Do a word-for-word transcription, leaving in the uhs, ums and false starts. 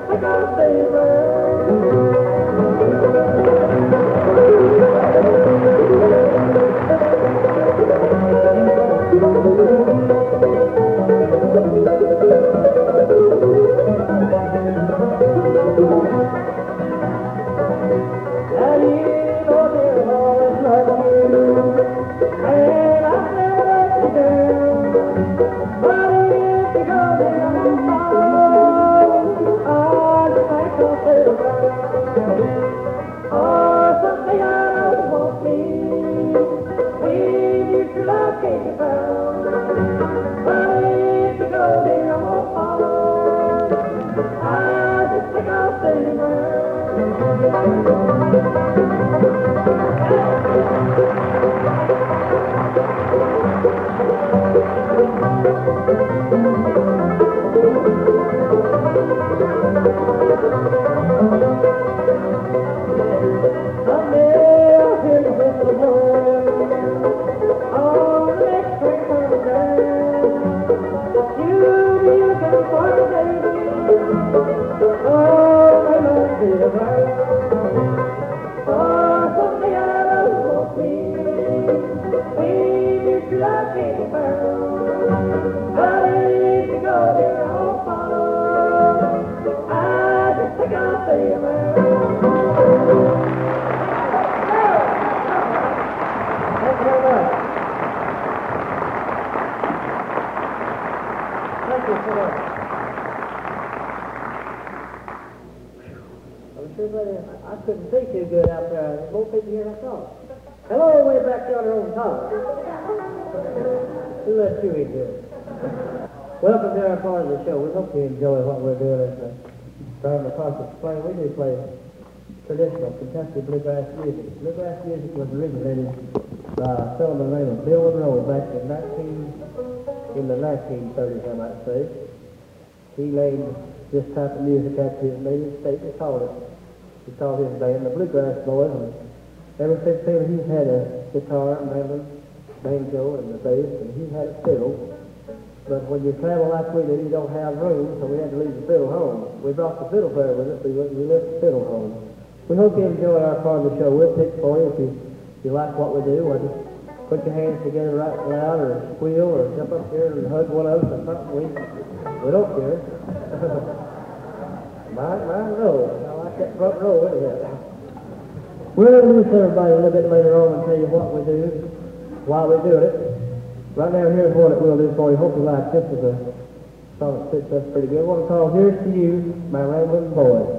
take our favor. I couldn't see too good out there. There's more people here than I thought. Hello, way back yonder on top. Who let you in here? Welcome to our part of the show. We hope you enjoy what we're doing at the Brown McCarthy Plain. We do play traditional Kentucky bluegrass music. Bluegrass music was originated by a fellow by the name of Bill Monroe back in nineteen in the nineteen thirties, I might say. He laid this type of music out to his native state. He called it. He called his band the Bluegrass Boys, and ever since then he's had a guitar, mandolin, banjo, and the bass, and he had a fiddle. But when you travel like we do, you don't have room, so we had to leave the fiddle home. We brought the fiddle player with us, so we left the fiddle home. We hope you enjoy our part of the show. We'll pick for you if you, if you like what we do. Or just put your hands together right loud, or squeal, or jump up here and hug one of us or something. We, we don't care. my, my row. I like that front row, isn't it? We'll introduce everybody a little bit later on and tell you what we do, why we're doing it. Right now, here's one that we'll do for you. Hope you like this. Is a song that fits us pretty good. One called Here's to You by Ramblin' Boys.